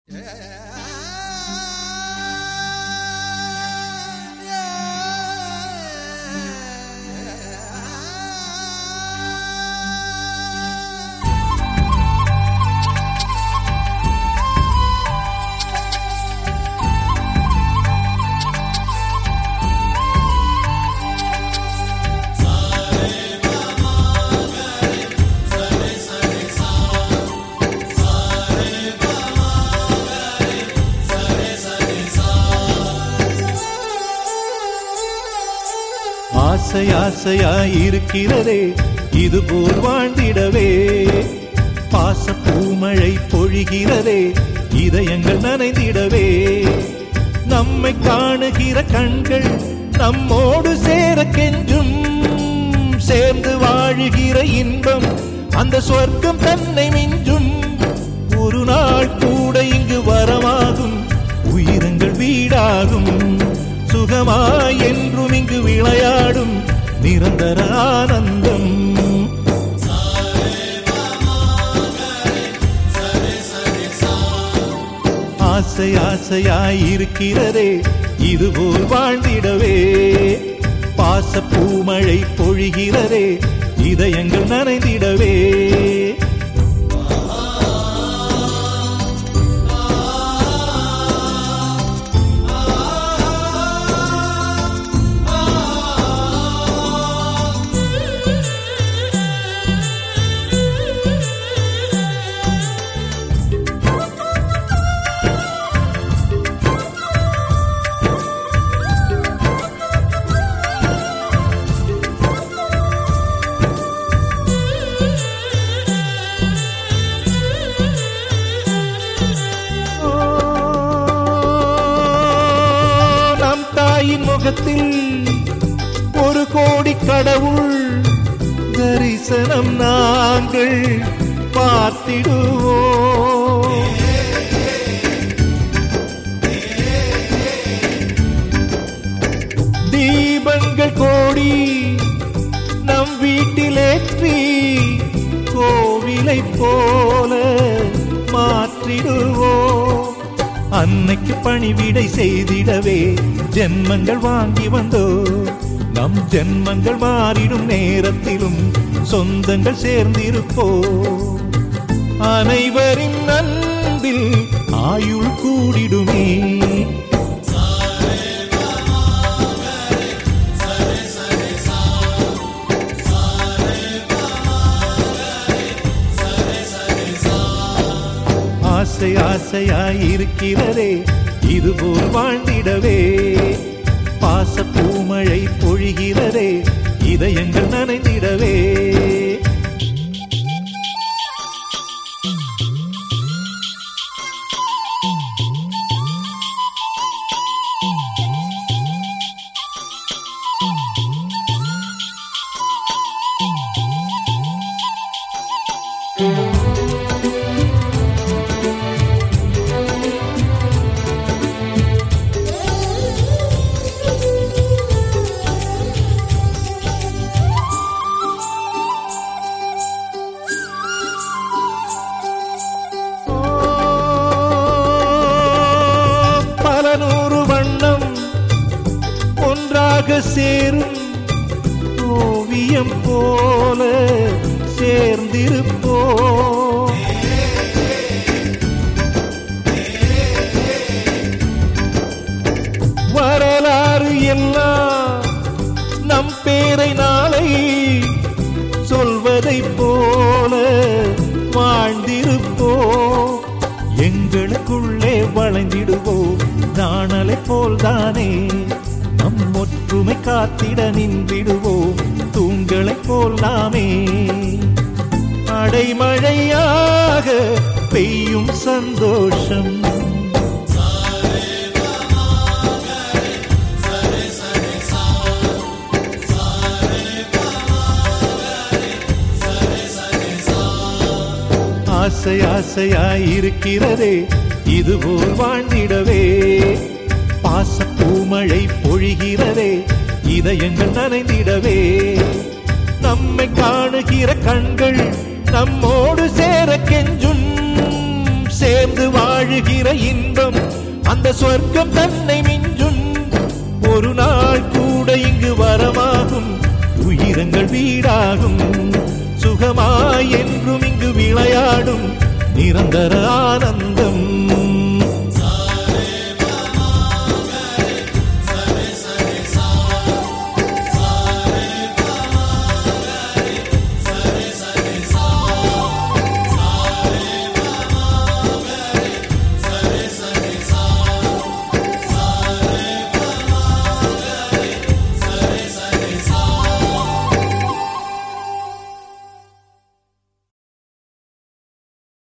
ஆசை ஆசையாயிருக்கிறதே இதுபோல் வாழ்ந்திடவே, பாச பூமழை பொழிகிறதே இதயங்கள் நனைந்திடவே, நம்மை காணுகிற கண்கள் நம்மோடு சேர கெஞ்சும், சேர்ந்து வாழுகிற இன்பம் அந்த சொர்க்கம் தன்னை மிஞ்சும், ஒரு நாள் கூட இங்கு வரமாகும் உயிரங்கள் வீடாகும், சுகமாய் என்றும் இங்கு விளையாடும் நிரந்தர ஆனந்தம். ஆசை ஆசையாயிருக்கிறதே இதுபோல் வாழ்ந்திடவே, பாச பூமழை பொழிகிறதே இதயங்கள் நனைந்திடவே. முகத்தில் ஒரு கோடி கடவுள் தரிசனம் நாங்கள் பார்த்திடுவோம், தீபங்கள் கோடி நம் வீட்டிலேற்றி கோவிலை போல மாற்றிடுவோம், அன்னைக்கு பணிவிடை செய்திடவே ஜென்மங்கள் வாங்கி வந்தோ, நம் ஜென்மங்கள் மாறிடும் நேரத்திலும் சொந்தங்கள் சேர்ந்திருப்போ, அனைவரின் அன்பில் ஆயுள் கூடிடுமே. ஆசை ஆசையாயிருக்கிறதே இதுபோல் வாழ்ந்திடவே, பாச பூமழை பொழிகிறதே இதயங்கள் நனைந்திடவே. சேரும் ஓவியம் போல சேர்ந்திருப்போ, வரலாறு எல்லாம் நம் பேரை நாளை சொல்வதை போல வாழ்ந்திருப்போ, எங்களுக்குள்ளே வளைந்திடுவோம் நாணலை போல்தானே, நம் ஒற்றுமை காத்திட நின்றிடுவோம் தூண்களை போல் நாமே, அடைமழையாக பெய்யும் சந்தோஷம். ஆசை ஆசையாயிருக்கிறதே இதுபோல் வாழ்ந்திடவே, பாச பூமழை பொழிகிறதே இதயங்கள் நனைந்திடவே, நம்மை காணுகிற கண்கள் நம்மோடு சேர கெஞ்சும், சேர்ந்து வாழுகிற இன்பம் அந்த சொர்க்கம் தன்னை மிஞ்சும். ஒரு நாள் கூட இங்கு வரமாகும், உயிரங்கள் வீடாகும். சுகமாய் என்றும் இங்கு விளையாடும் நிரந்தர ஆனந்தம்.